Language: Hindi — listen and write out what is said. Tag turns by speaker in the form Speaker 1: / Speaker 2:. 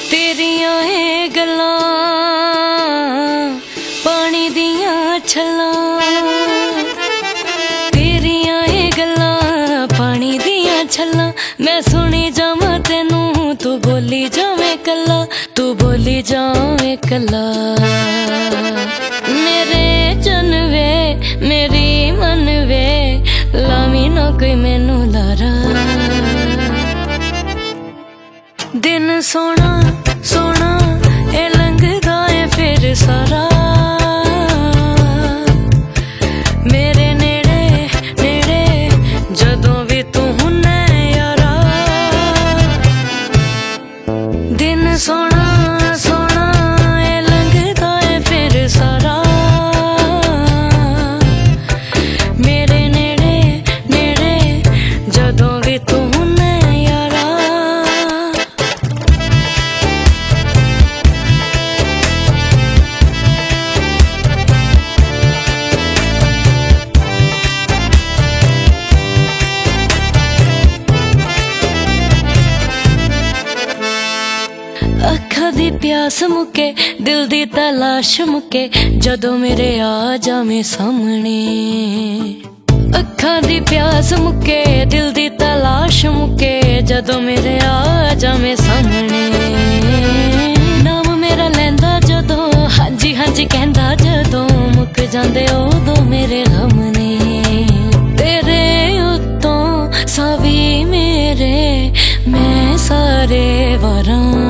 Speaker 1: तेरियां ए गल्लां पानी दियां छल्लां, तेरियां ए गल्लां पानी दियां छल्लां। मैं सुनी जावां तेनू तू बोली जावें कल्ला, तू बोली जावें कल्ला। मेरे जन वे मेरी मन वे लावी ना कोई मैनू लारा। दिन सोना सोना ए लंघदा ए फिर सारा, मेरे नेड़े नेड़े जदों भी तू हुन्ना यारा। दिन सोना सोना ए लंघदा ए फिर सारा, मेरे नेड़े नेड़े जदों भी तू हुन्ना यारा। अखा दी प्यास मुके दिल दी तलाश मुके जदों मेरे आ जावें सामने। अखा दी प्यास मुके दिल दी तलाश मुके जदों मेरे आ जावें सामने। नाम मेरा लैंदा जदों हांजी हांजी कहंदा जदों मुक जांदे उदों मेरे गम ने। तेरे उत्तों सावी मेरे मैं सारे वारां,